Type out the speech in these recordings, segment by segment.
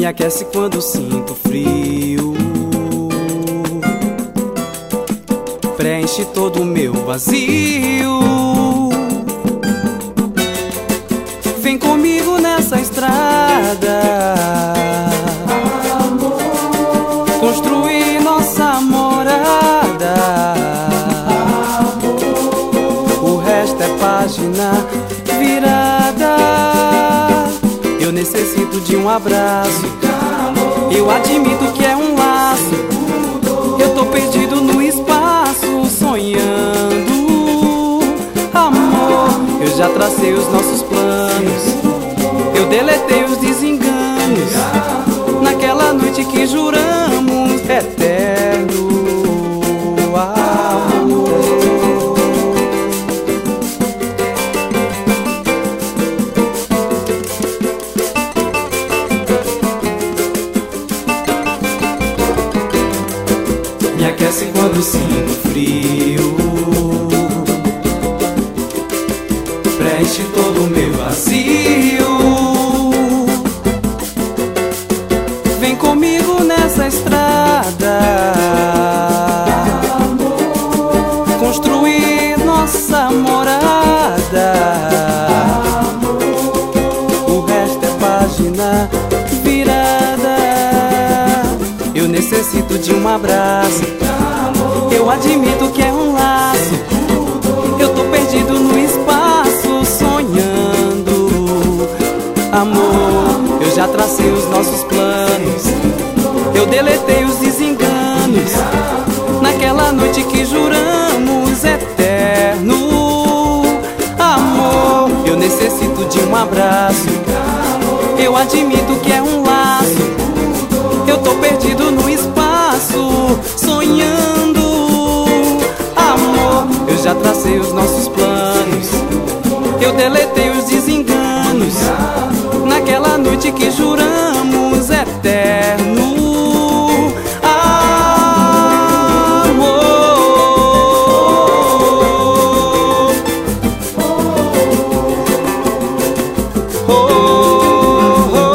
Me aquece quando sinto frio, preenche todo o meu vazio. Vem comigo nessa estrada, amor, construir nossa morada. amor, O resto é página virada. Eu necessito de um abraço, calor, eu admito que é um laço. Eu tô perdido no espaço, sonhando. Amor, eu já tracei os nossos planos, eu deletei os desenganos, naquela noite que juramos eterno amor. Me aquece quando sinto frio, preenche todo o meu vazio. Vem comigo nessa estrada, amor, construir nossa morada. amor, O resto é página virada. Eu necessito de um abraço, calor, eu admito que é um laço. Eu tô perdido no espaço, sonhando. Amor, eu já tracei os nossos planos, eu deletei os desenganos, naquela noite que juramos eterno. Amor, eu necessito de um abraço, eu admito que é um laço. Eu tô perdido no espaço, sonhando. Amor, eu já tracei os nossos planos, eu deletei os desenganos, naquela noite que juramos eterno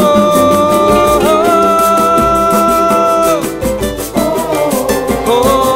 amor.